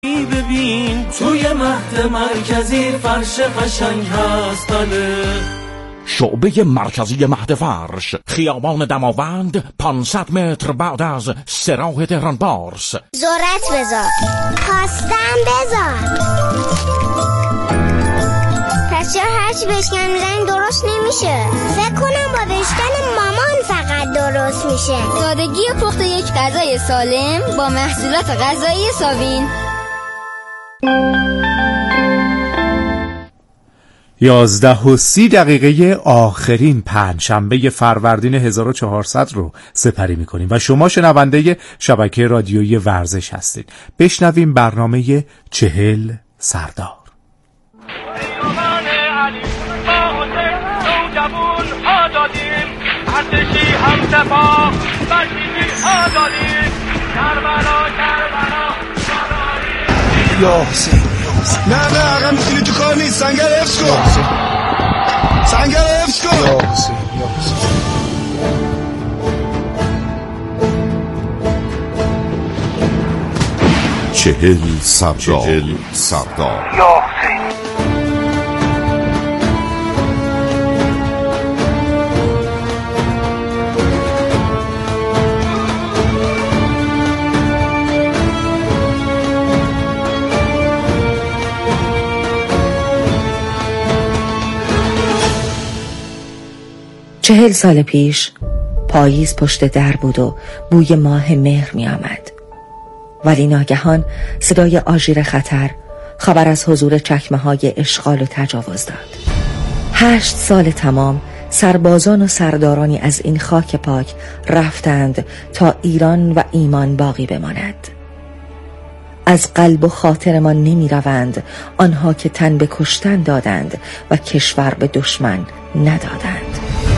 ببین توی مهد مرکزی فرش قشنگ هست بله. شعبه مرکزی مهد فرش، خیابان دماوند، 500 متر بعد از سراح تهران پارس. ذرت بذار، خواستم بذار. پس چرا هرچی بشکن میزنی درست نمیشه؟ فکر کنم با بشکن مامان فقط درست میشه. سادگی پخت یک غذای سالم با محصولات غذایی ساوین. 11:30 آخرین پنجشنبه فروردین 1400 رو سپری می‌کنیم و شما شنونده شبکه رادیویی ورزش هستید. بشنویم برنامه 40 سردار. یا حسین نه عقم میخیلی تو کار نیست. سنگر حفظ کن. سنگر حفظ کن. یا حسین 40 سردار. یا حسین 40 سال پیش پاییز پشت در بود و بوی ماه مهر می آمد. ولی ناگهان صدای آژیر خطر خبر از حضور چکمه‌های اشغال و تجاوز داد. 8 سال تمام سربازان و سردارانی از این خاک پاک رفتند تا ایران و ایمان باقی بماند. از قلب و خاطرمان نمی روند آنها که تن به کشتن دادند و کشور به دشمن ندادند.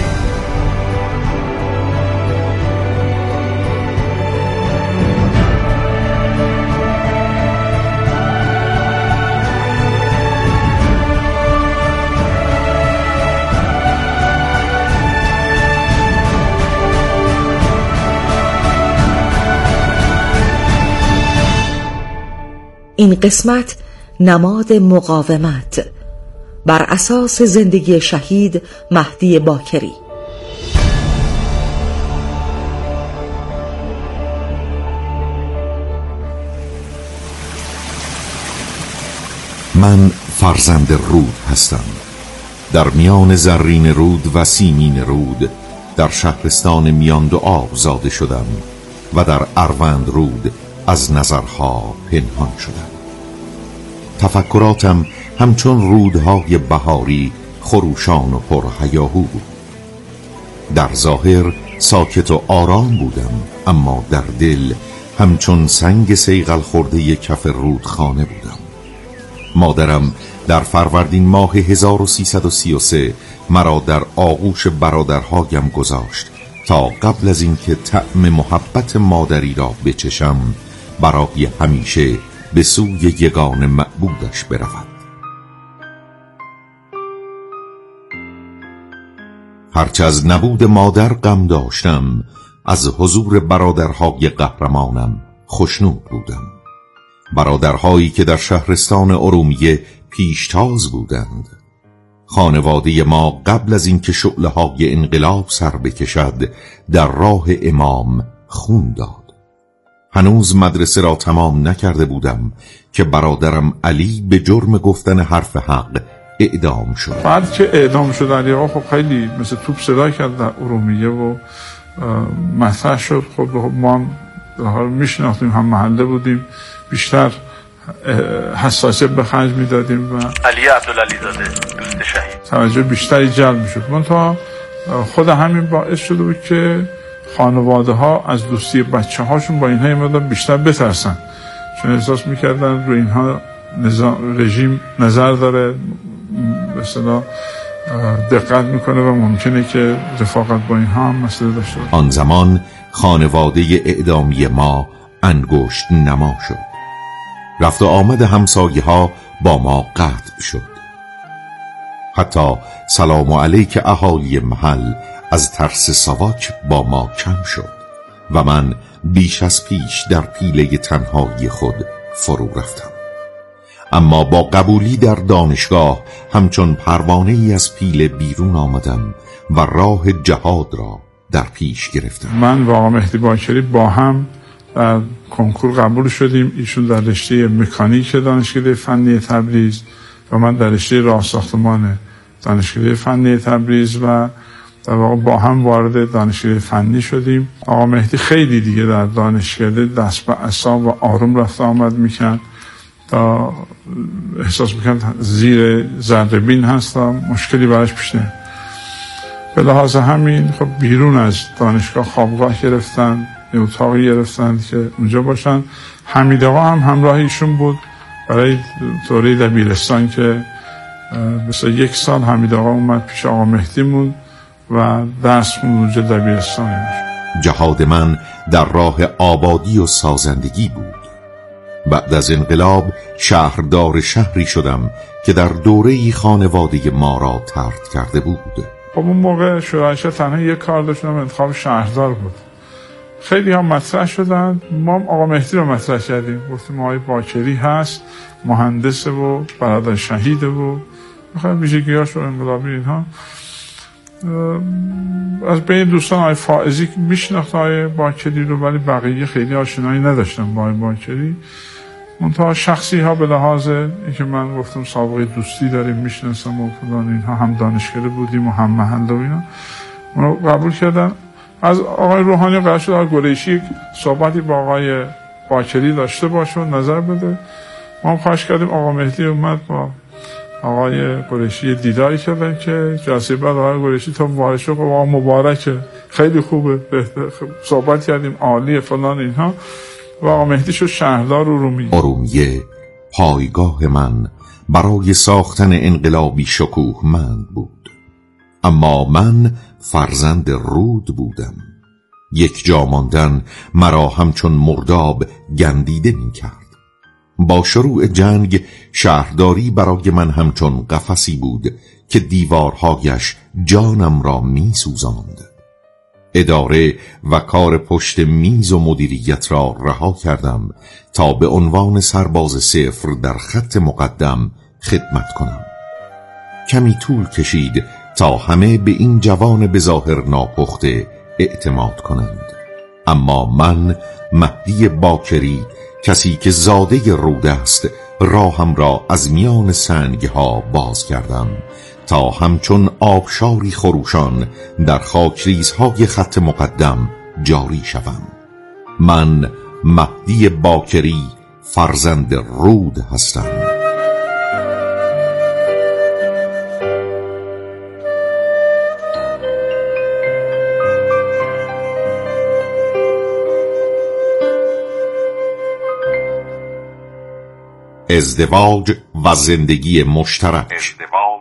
این قسمت نماد مقاومت بر اساس زندگی شهید مهدی باکری. من فرزند رود هستم. در میان زرین رود و سیمین رود در شهرستان میان دو آب زاده شدم و در اروند رود از نظرها پنهان شدم. تفکراتم همچون رودهای بهاری خروشان و پرهیاهو بود. در ظاهر ساکت و آرام بودم، اما در دل همچون سنگ صیقل خورده کف رودخانه بودم. مادرم در فروردین ماه 1333 مرا در آغوش برادرهایم گذاشت تا قبل از اینکه طعم محبت مادری را بچشم برای همیشه به سوی یگان معبودش برود. هرچه از نبود مادر غم داشتم، از حضور برادرهای قهرمانم خوشنود بودم. برادرهایی که در شهرستان ارومیه پیشتاز بودند. خانواده ما قبل از اینکه شعله‌های انقلاب سر بکشد در راه امام خون داد. هنوز مدرسه را تمام نکرده بودم که برادرم علی به جرم گفتن حرف حق اعدام شد. بعد که اعدام شد علی آقا خب خیلی مثل توپ صدا کرد در ارومیه و مطرح شد. خب ما در حال میشناختیم، هم محله بودیم، بیشتر حساسیت به خرج میدادیم و علی عبدالعلی زاده دوست شهید توجه بیشتری جلب میشد. منتها خود همین باعث شده بود که خانواده ها از دوستی بچه هاشون با اینها مدام بیشتر بترسن، چون احساس میکردن رو اینها رژیم نظر داره، به اصطلاح دقت میکنه و ممکنه که رفاقت با اینها هم مسئله داشته باشه. آن زمان خانواده اعدامی ما انگشت نما شد. رفت و آمد همسایه ها با ما قطع شد. حتی سلام علیک اهالی محل از ترس ساواک با ما کم شد و من بیش از پیش در پیله تنهایی خود فرو رفتم. اما با قبولی در دانشگاه همچون پروانه ای از پیله بیرون آمدم و راه جهاد را در پیش گرفتم. من و آقا مهدی باکری با هم در کنکور قبول شدیم. ایشون در رشته مکانیک دانشکده فنی تبریز و من در رشته راه ساختمان دانشکده فنی تبریز و در واقع با هم وارد دانشکده فنی شدیم. آقا مهدی خیلی دیگه در دانشکده دست به عصا و آروم رفت آمد میکرد تا احساس میکرد زیر ذره بین هست و مشکلی براش پیش نمیاد. به لحاظ همین خب بیرون از دانشگاه خوابگاه گرفتن، اتاقی گرفتن که اونجا باشن. حمید آقا هم همراه ایشون بود برای دوره دبیرستان که مثلا 1 سال حمید آقا اومد پیش آقا مهدی موند و درس خوند اونجا دبیرستان. جهاد من در راه آبادی و سازندگی بود. بعد از انقلاب شهردار شهری شدم که در دوره‌ای خانواده ما را طرد کرده بود. خب اون موقع شورایش تنها یک کار داشتم، انتخاب شهردار بود. خیلی هم مطرح شدن، ما آقا مهدی رو مطرح کردیم، گفتیم آقای باکری هست، مهندسه و برادر شهیده و خیلی ویژگی‌هاش و انقلابی اینها. از بین دوستان آقای فائزی میشناخت آقای باکری رو، ولی بقیه خیلی آشنایی نداشتم با آقای باکری. منتها شخصی ها به لحاظ اینکه من گفتم سابقه دوستی داریم میشناسم و فلان اینها، هم دانشگاه بودیم و هم محل و اینا، اون رو قبول کردن. از آقای روحانی قرار شد آقای قریشی صحبتی با آقای باکری داشته باشه و نظر بده. ما هم خواهش کردیم. آقا مهدی اومد با آقای قریشی دیداری کردن که جلسه بعد آقای قریشی تا وارد شد آقا مبارکه، خیلی خوبه، صحبت کردیم، عالیه فلان اینها. و آقا مهدی شد شهردار ارومیه پایگاه من برای ساختن انقلابی شکوهمند بود. اما من فرزند رود بودم. یک جا ماندن مرا همچون مرداب گندیده می کرد. با شروع جنگ شهرداری برای من همچون قفسی بود که دیوارهایش جانم را می سوزاند. اداره و کار پشت میز و مدیریت را رها کردم تا به عنوان سرباز صفر در خط مقدم خدمت کنم. کمی طول کشید تا همه به این جوان به ظاهر ناپخته اعتماد کنند. اما من مهدی باکری، کسی که زاده رود است، راهم را از میان سنگها باز کردم تا همچون آبشاری خروشان در خاکریزهای خط مقدم جاری شوم. من مهدی باکری فرزند رود هستم. ازدواج و زندگی مشترک.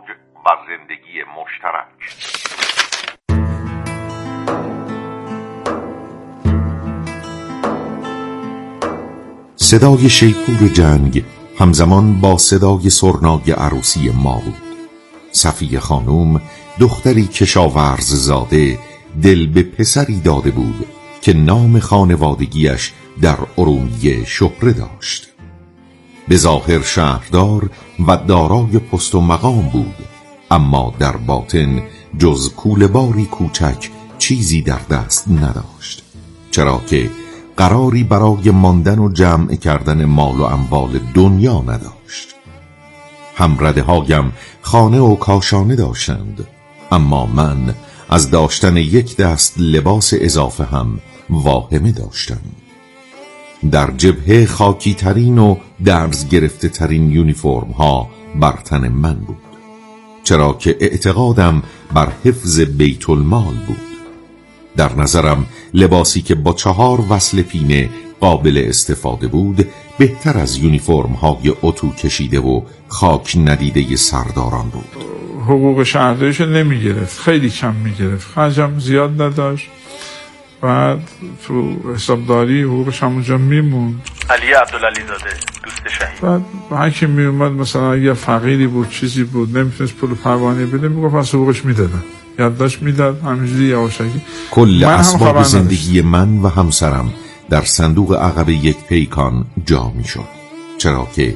صدای شیپور جنگ همزمان با صدای سرنای عروسی ما بود. صفیه خانوم، دختری کشاورز زاده، دل به پسری داده بود که نام خانوادگیش در ارومیه شهره داشت. به ظاهر شهردار و دارای پست و مقام بود، اما در باطن جز کوله‌باری کوچک چیزی در دست نداشت، چرا که قراری برای ماندن و جمع کردن مال و اموال دنیا نداشت. همرده‌هایم خانه و کاشانه داشتند، اما من از داشتن یک دست لباس اضافه هم واهمه داشتم. در جبهه خاکی ترین و درز گرفته ترین یونیفرم ها بر تن من بود، چرا که اعتقادم بر حفظ بیت المال بود. در نظرم لباسی که با 4 وصل پینه قابل استفاده بود بهتر از یونیفرم های اتو کشیده و خاک ندیده سرداران بود. حقوق شهرداریش نمی گرفت، خیلی کم می گرفت، خرجم زیاد نداشت. بعد تو حسابداری حقوقش همونجا میموند. علی عبدالعلی زاده، دوست شهید. بعد هر کی می اومد مثلا اگه فقیری بود چیزی بود نمیتونست پول پروانه بده، میگفت پس حقوقش میدادن، یادداشت میداد، همینجوری یواشکی. کل اسباب زندگی من و همسرم در صندوق عقب یک پیکان جا میشد، چرا که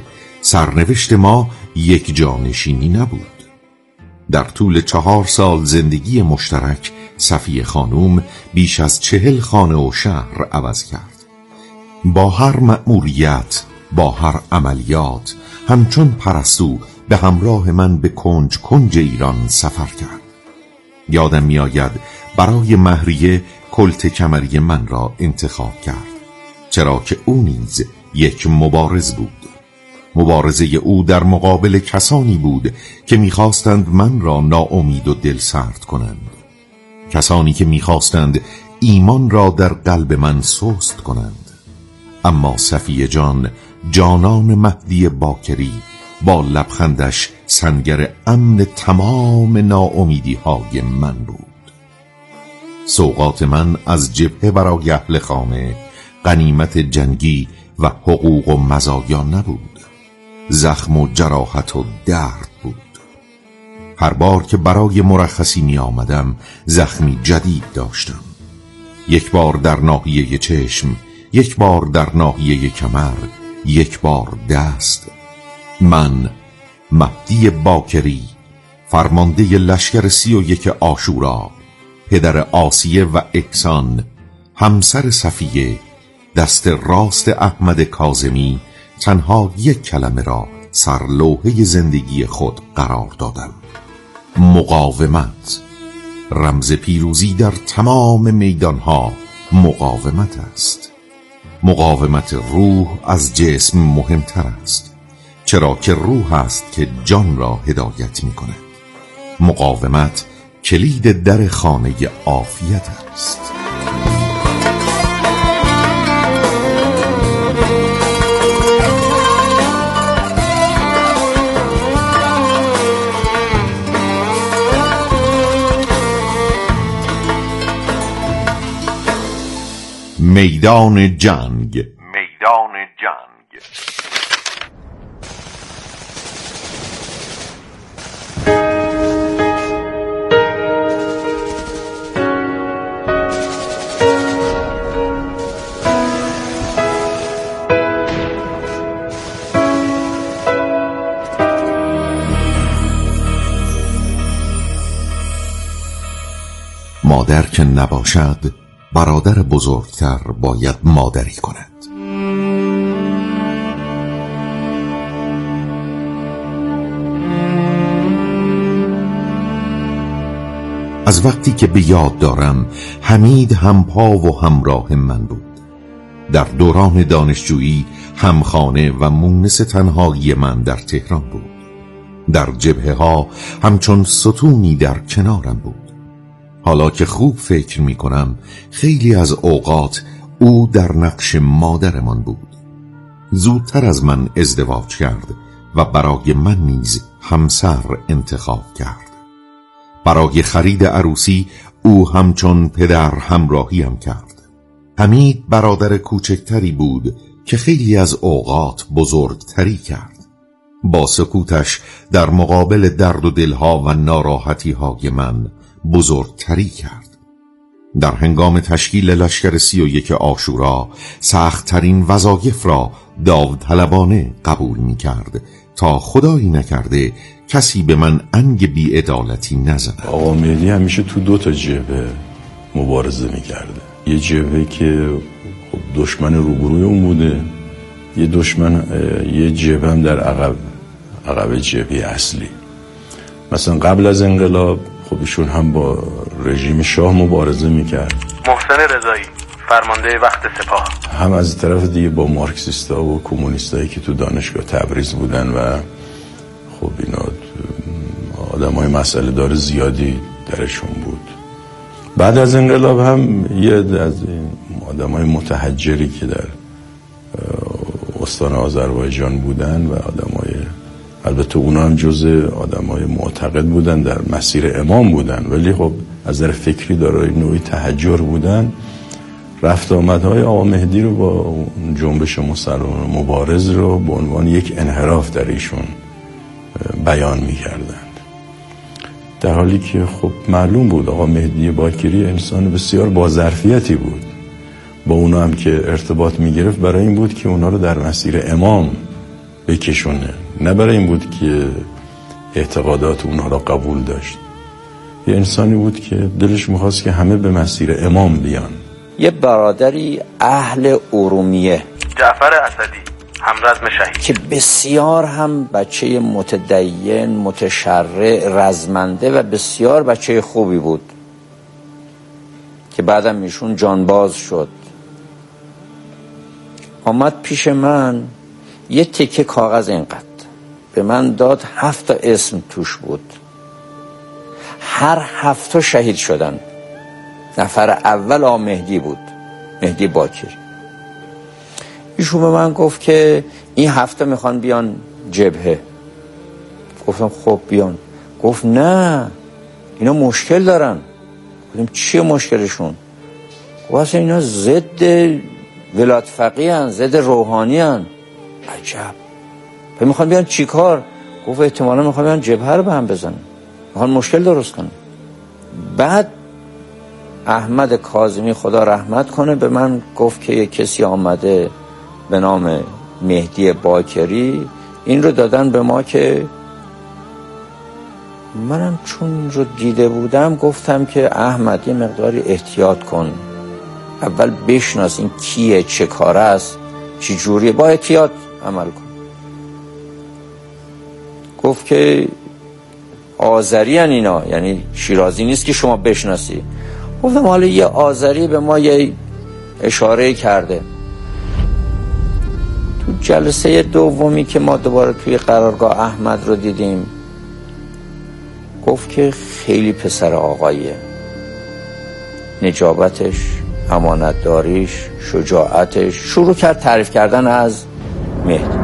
سرنوشت ما یک جانشینی نبود. در طول 4 سال زندگی مشترک صفیه خانوم بیش از 40 خانه و شهر عوض کرد. با هر مأموریت، با هر عملیات، همچون پرستو به همراه من به کنج کنج ایران سفر کرد. یادم میآید برای مهریه کلت کمری من را انتخاب کرد، چرا که او نیز یک مبارز بود. مبارزه او در مقابل کسانی بود که می‌خواستند من را ناامید و دل سرد کنند، کسانی که می‌خواستند ایمان را در قلب من سست کنند. اما صفیه جان، جانان مهدی باکری، با لبخندش سنگر امن تمام ناامیدی‌های من بود. سوغات من از جبهه برای اهل خانه غنیمت جنگی و حقوق و مزایا نبود، زخم و جراحت و درد بود. هر بار که برای مرخصی می آمدم زخمی جدید داشتم، یک بار در ناحیه چشم، یک بار در ناحیه کمر، یک بار دست. من مهدی باکری، فرمانده لشکر 31 عاشورا، پدر آسیه و احسان، همسر صفیه، دست راست احمد کاظمی، تنها یک کلمه را سرلوحه زندگی خود قرار دادم: مقاومت. رمز پیروزی در تمام میدانها مقاومت است. مقاومت روح از جسم مهمتر است، چرا که روح است که جان را هدایت می کند. مقاومت کلید در خانه عافیت است. میدان جنگ. میدان جنگ. مادر که نباشد، برادر بزرگتر باید مادری کند. از وقتی که به یاد دارم حمید همپا و همراه من بود. در دوران دانشجویی همخانه و مونس تنهایی من در تهران بود. در جبهه ها همچون ستونی در کنارم بود. حالا که خوب فکر می کنم خیلی از اوقات او در نقش مادرمان بود. زودتر از من ازدواج کرد و برای من نیز همسر انتخاب کرد. برای خرید عروسی او همچون پدر همراهیم کرد. حمید برادر کوچکتری بود که خیلی از اوقات بزرگتری کرد. با سکوتش در مقابل درد و دلها و ناراحتی های من بزرگتری کرد. در هنگام تشکیل لشکر 31 عاشورا سخت‌ترین وظایف را داوطلبانه قبول می کرد تا خدایی نکرده کسی به من انگ بی‌عدالتی نزند. آقا مهدی همیشه تو 2 تا جبهه مبارزه می کرده. یه جبهه که دشمن روبروی اون بوده، یه جبهه هم در عقب جبهه اصلی. مثلا قبل از انقلاب خب ایشون هم با رژیم شاه مبارزه میکرد. محسن رضایی، فرمانده وقت سپاه، هم از طرف دیگه با مارکسیستا و کمونیستایی که تو دانشگاه تبریز بودن و خب اینا آدمای مسئله دار زیادی درشون بود. بعد از انقلاب هم یه از آدمای متحجری که در استان آذربایجان بودن و آدمای، البته اونا هم جزء آدمای معتقد بودن، در مسیر امام بودن، ولی خب از نظر فکری دارای نوعی تحجر بودن. رفت آمدهای آقا مهدی رو با جنبش مسلمان مبارز رو به عنوان یک انحراف در ایشون بیان می‌کردند، در حالی که خب معلوم بود آقا مهدی باکری انسان بسیار با ظرفیتی بود. با اونا هم که ارتباط می‌گرفت برای این بود که اونا رو در مسیر امام بکشونه، نه برای این بود که اعتقادات اونها را قبول داشت. یه انسانی بود که دلش میخواست که همه به مسیر امام بیان. یه برادری اهل ارومیه، جعفر اسدی، همرزم شهید، که بسیار هم بچه متدین، متشرع، رزمنده و بسیار بچه خوبی بود که بعدم ایشون جانباز شد. آمد پیش من، یه تکه کاغذ اینقدر به من داد، 7 اسم توش بود، هر 7 شهید شدن. نفر اول آقا مهدی بود، مهدی باکری. ایشون به من گفت که این 7 میخوان بیان جبهه. گفتم خب بیان. گفت نه، اینا مشکل دارن. گفتم چیه مشکلشون؟ گفت اصلا اینا ضد ولایت فقیه هن، ضد روحانی هن. عجب. میخوان بیان چی کار؟ گفت احتمالا میخوان بیان جبهه رو به هم بزنن، میخوان مشکل درست کنن. بعد احمد کاظمی خدا رحمت کنه به من گفت که یک کسی آمده به نام مهدی باکری، این رو دادن به ما که منم چون رو دیده بودم گفتم که احمد یه مقداری احتیاط کن، اول بشناس این کیه، چه کاره است، چی جوریه، با احتیاط عمل کن. گفت که آذری هن اینا، یعنی شیرازی نیست که شما بشناسی. گفتم حالا یه آذری به ما یه اشاره کرده. تو جلسه دومی که ما دوباره توی قرارگاه احمد رو دیدیم، گفت که خیلی پسر آقاییه، نجابتش، امانتداریش، شجاعتش. شروع کرد تعریف کردن از مهدی.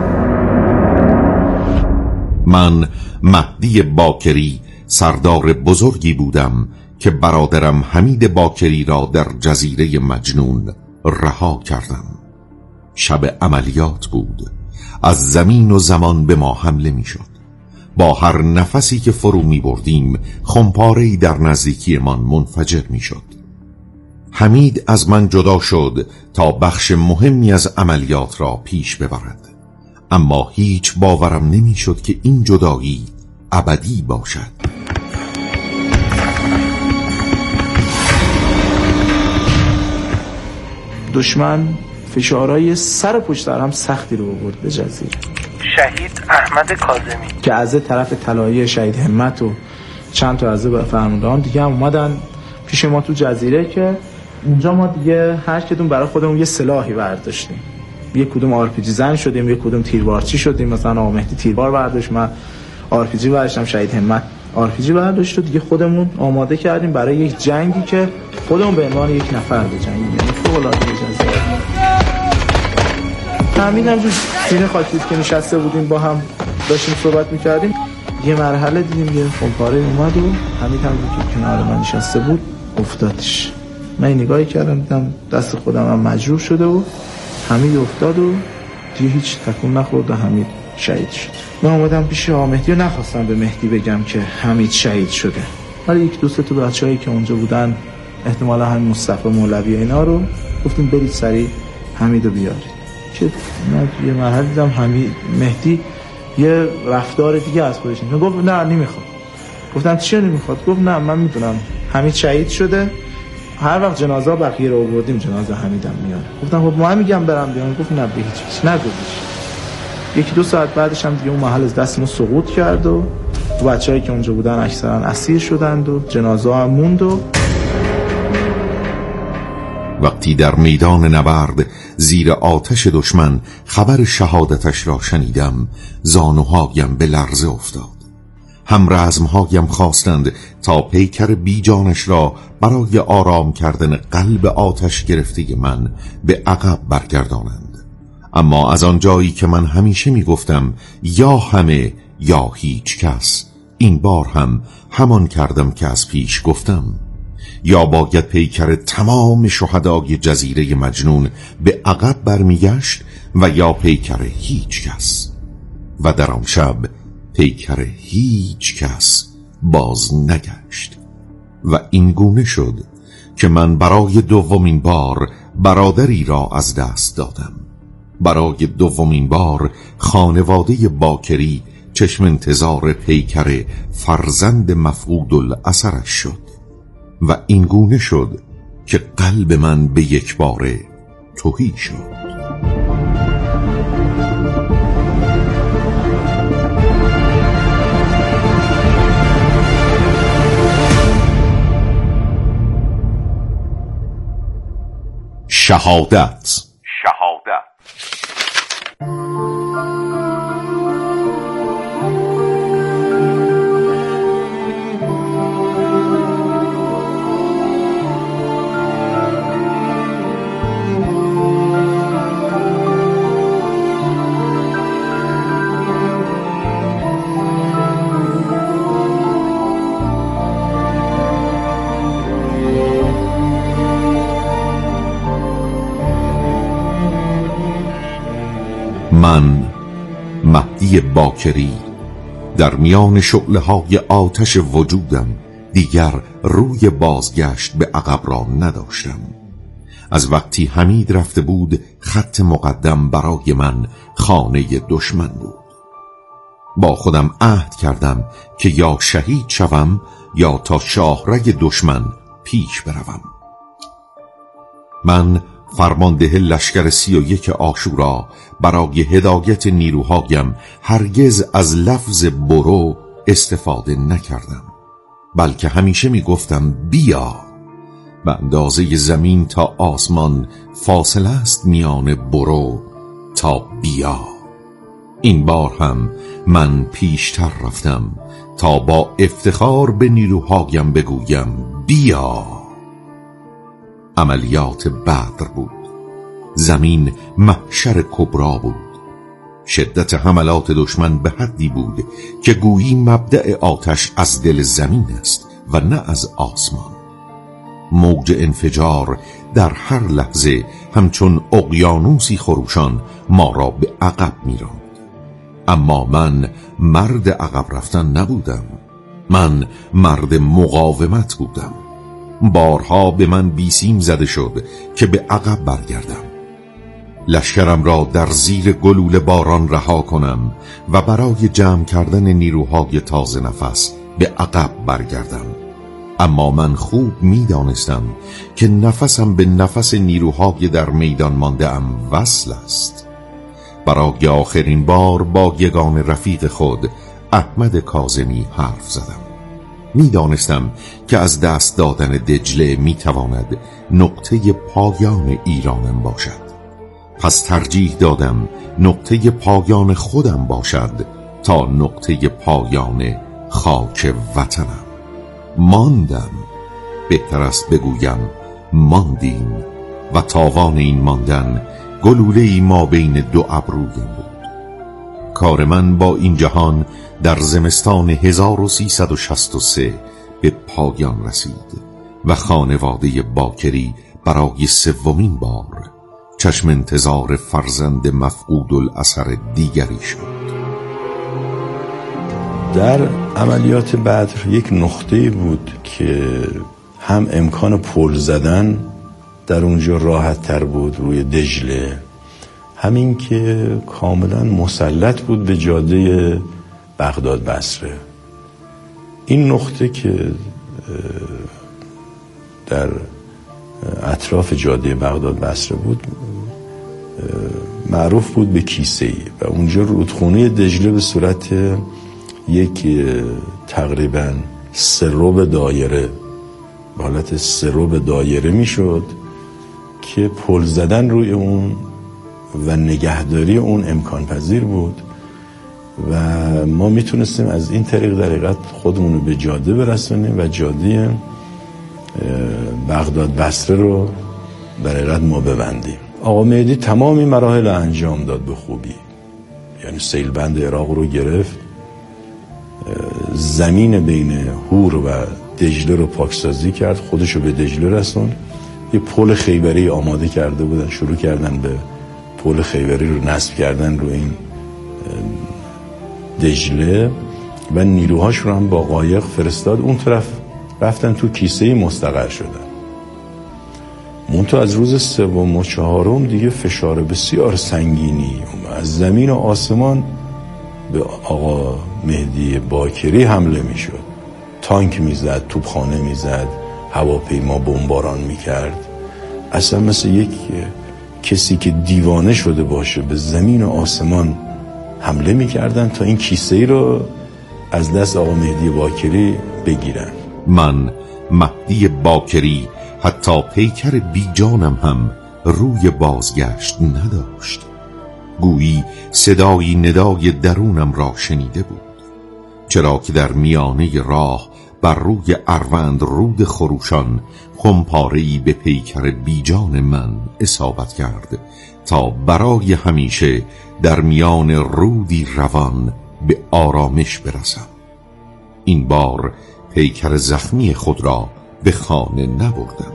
من مهدی باکری سردار بزرگی بودم که برادرم حمید باکری را در جزیره مجنون رها کردم. شب عملیات بود، از زمین و زمان به ما حمله می شد. با هر نفسی که فرو می بردیم خمپاره‌ای در نزدیکی من منفجر می شد. حمید از من جدا شد تا بخش مهمی از عملیات را پیش ببرد، اما هیچ باورم نمی شد که این جدایی ابدی باشد. دشمن فشارهای سر پشت هم سختی رو آورد به جزیره. شهید احمد کاظمی که از طرف طلایه شهید همت و چند تا از فرماندهان دیگه هم اومدن پیش ما تو جزیره که اونجا ما دیگه هر کدوم برای خودمون یه سلاحی برداشتیم. یک کدوم آرپیجی زن شدیم، یک کدوم تیربارچی شدیم. مثلا آقا مهدی تیربار برداشت، من آرپیجی برداشتم، شهید همت آرپیجی برداشت و دیگه خودمون آماده کردیم برای یک جنگی که خودمون به عنوان یک نفر بجنگیم. یعنی فوق‌العاده جزیره. همین همجور سینه خاکی بود که نشسته بودیم با هم داشتیم صحبت میکردیم. یه مرحله دیدیم یه خمپاره اومد و همین همجور که کنار من نشسته بود افتادش. من نگاهی کردم دیدم دست خودم هم مجروح شده و حمید افتاد و دیگه هیچ تکون نخورد و حمید شهید شد. من اومدم پیش آقا مهدی و نخواستم به مهدی بگم که حمید شهید شده، ولی یک دوست تو بچه‌هایی که اونجا بودن، احتمالا همین مصطفی مولوی اینا رو گفتیم برید سریع حمیدو بیارید. که من یه مرحله دیدم حمید مهدی یه رفتار دیگه از خودش نشون. گفت نه نمیخواد. گفتم چی نمیخواد؟ گفت نه من میدونم حمید شهید شده، هر وقت جنازه بقیه رو آوردیم جنازه حمیدم میاره. گفتم خب ما میگم برم بیام. گفت نه به هیچ چیز نگوش. یکی دو ساعت بعدش هم دیگه اون محل از دست ما سقوط کرد و بچه‌هایی که اونجا بودن اکثرا اسیر شدند و جنازه هم موند. و وقتی در میدان نبرد زیر آتش دشمن خبر شهادتش را شنیدم، زانوهایم به لرزه افتاد. همرزمهایم خواستند تا پیکر بیجانش را برای آرام کردن قلب آتش گرفته من به عقب برگردانند. اما از آن جایی که من همیشه می گفتم یا همه یا هیچ کس، این بار هم همان کردم که از پیش گفتم. یا باید پیکر تمام شهدای جزیره مجنون به عقب برمیگشت و یا پیکر هیچ کس. و در آن شب پیکر هیچ کس باز نگشت و این گونه شد که من برای دومین بار برادری را از دست دادم. برای دومین بار خانواده باکری چشم انتظار پیکر فرزند مفقود الاثرش شد و این گونه شد که قلب من به یک باره تهی شد. شهادت. من مهدی باکری در میان شعله‌های آتش وجودم دیگر روی بازگشت به عقب را نداشتم. از وقتی حمید رفته بود خط مقدم برای من خانه دشمن بود. با خودم عهد کردم که یا شهید شوم یا تا شاهرگ دشمن پیش بروم. من فرمانده لشکر 31 عاشورا برای هدایت نیروهایم هرگز از لفظ برو استفاده نکردم، بلکه همیشه می گفتم بیا. به اندازه زمین تا آسمان فاصله است میان برو تا بیا. این بار هم من پیشتر رفتم تا با افتخار به نیروهایم بگویم بیا. عملیات بدر بود. زمین محشر کبرا بود. شدت حملات دشمن به حدی بود که گویی مبدأ آتش از دل زمین است و نه از آسمان. موج انفجار در هر لحظه همچون اقیانوسی خروشان ما را به عقب می‌راند. اما من مرد عقب رفتن نبودم. من مرد مقاومت بودم. بارها به من بیسیم زده شد که به عقب برگردم. لشکرم را در زیر گلوله باران رها کنم و برای جمع کردن نیروهای تازه نفس به عقب برگردم. اما من خوب می دانستم که نفسم به نفس نیروهای در میدان مانده ام وصل است. برای آخرین بار با یگان رفیق خود احمد کاظمی حرف زدم. می دانستم که از دست دادن دجله می تواند نقطه پایان ایرانم باشد. پس ترجیح دادم نقطه پایان خودم باشد تا نقطه پایان خاک وطنم. ماندم، بهتر است بگویم ماندیم، و تاوان این ماندن گلوله‌ای ما بین دو ابرویم بود. کار من با این جهان در زمستان 1363 به پایان رسید و خانواده باکری برای سومین بار چشم انتظار فرزند مفقود الاثر دیگری شد. در عملیات بدر یک نقطه بود که هم امکان پل زدن در اونجا راحت تر بود روی دجله، همین که کاملا مسلط بود به جاده بغداد بصره. این نقطه که در اطراف جاده بغداد بصره بود معروف بود به کیسه‌ای و اونجا رودخونه دجله به صورت یک تقریبا سرب دایره، به حالت سرب دایره میشد که پل زدن روی اون و نگهداری اون امکان پذیر بود و ما میتونستیم از این طریق در حقیقت خودمون رو به جاده برسونیم و جاده بغداد بصره رو در حقیقت ما ببندیم. آقا مهدی تمام این مراحل انجام داد به خوبی، یعنی سیلبند عراق رو گرفت، زمین بین هور و دجله رو پاکسازی کرد، خودشو به دجله رسون. یه پل خیبری آماده کرده بودن، شروع کردن به پل خیبری رو نصب کردن رو این دجله و نیروهاش رو هم با قایق فرستاد اون طرف، رفتن تو کیسه‌ای مستقر شدن. منتها از روز سوم و چهارم دیگه فشار بسیار سنگینی از زمین و آسمان به آقا مهدی باکری حمله میشد. تانک میزد، توپخانه میزد، هواپیما بمباران میکرد. اصلا مثل یک کسی که دیوانه شده باشه به زمین و آسمان حمله میکردن تا این کیسه ای رو از دست آقا مهدی باکری بگیرن. من مهدی باکری حتی پیکر بیجانم هم روی بازگشت نداشت. گویی صدایی ندای درونم را شنیده بود، چرا که در میانه راه بر روی اروند رود خروشان خمپاره‌ای به پیکر بیجان من اصابت کرد تا برای همیشه در میان رودی روان به آرامش برسم. این بار پیکر زخمی خود را به خانه نبردم.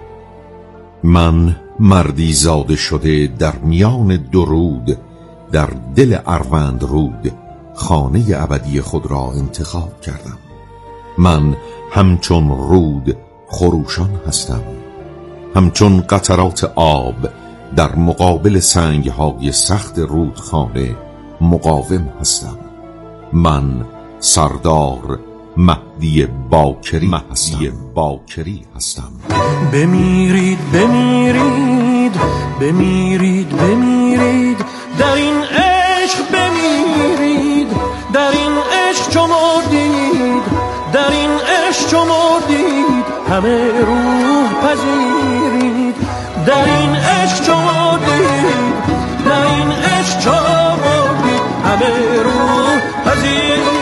من مردی زاده شده در میان دو رود در دل اروند رود خانه ابدی خود را انتخاب کردم. من همچون رود خروشان هستم، همچون قطرات آب در مقابل سنگ‌های سخت رودخانه مقاوم هستم. من سردار مهدی باکری هستم. بمیرید بمیرید بمیرید بمیرید در این عشق، بمیرید در این عشق چو مردید، در این عشق چو مردید همه روح پذیرید، در این عشق چو مردید، در این عشق چو مردید همه روح پذیرید.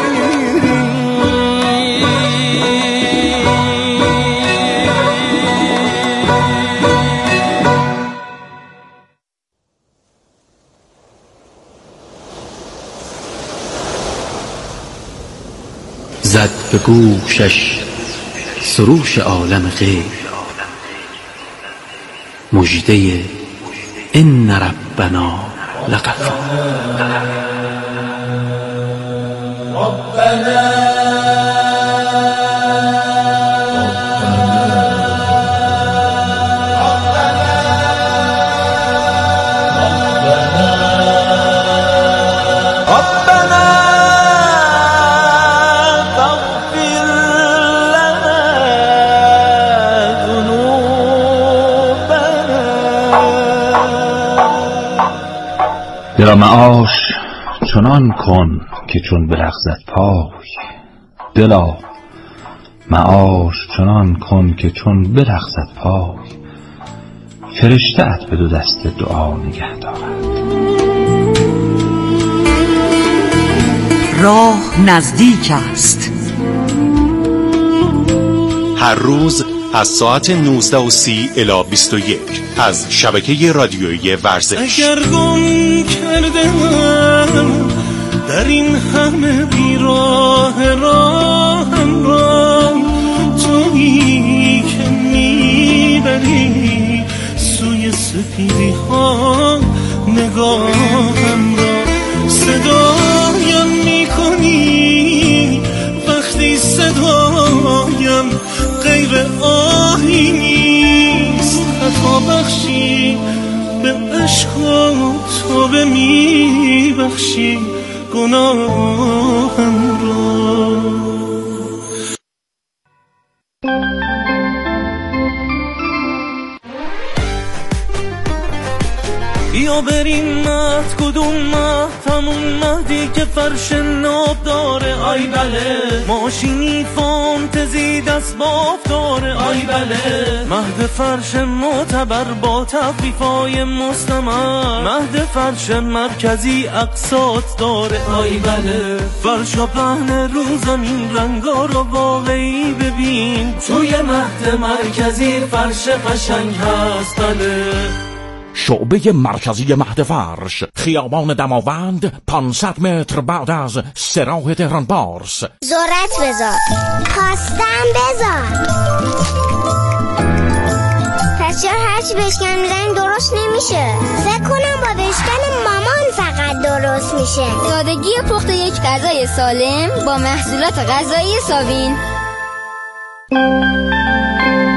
زد به گوشش سروش عالم غیب، مژده ان ربنا لغفور. دلا معاش چنان کن که چون بلغزد پای، دلا معاش چنان کن که چون بلغزد پای، فرشته ات به دو دست دعا نگه دارد. راه نزدیک است. هر روز از ساعت 19:30 الی 21 از شبکه رادیویی ورزش. اگر گم کردم در این همه بیراه راهم را، تویی که میبری سوی سپیدی ها نگاهم را، صدایم میکنی وقتی صدایم غیر آهی نیست، خطا بخشی به عشق و توبه می بخشی گناهم را. بیا بریم مهد، کدوم مهد؟ همون مهدی که فرش ناب داره، آی بله. ماشینی فانتزی دست باف داره، آی بله. مهد فرش معتبر با تخفیفای مستمر، مهد فرش مرکزی اقساط داره، آی بله. فرشا پهن رو زمین، رنگا رو واقعی ببین، توی مهد مرکزی فرش قشنگ هست، بله. شعبه مرکزی مهد فرش، خیابان دماوند، 500 متر بعد از سراح تهران بارس. ذرت بذار، خواستم بذار. پس چرا هرچی بشکن میزنیم درست نمیشه؟ فکر کنم با بشکن مامان فقط درست میشه. سادگی پخت یک غذای سالم با محصولات غذایی ساوین.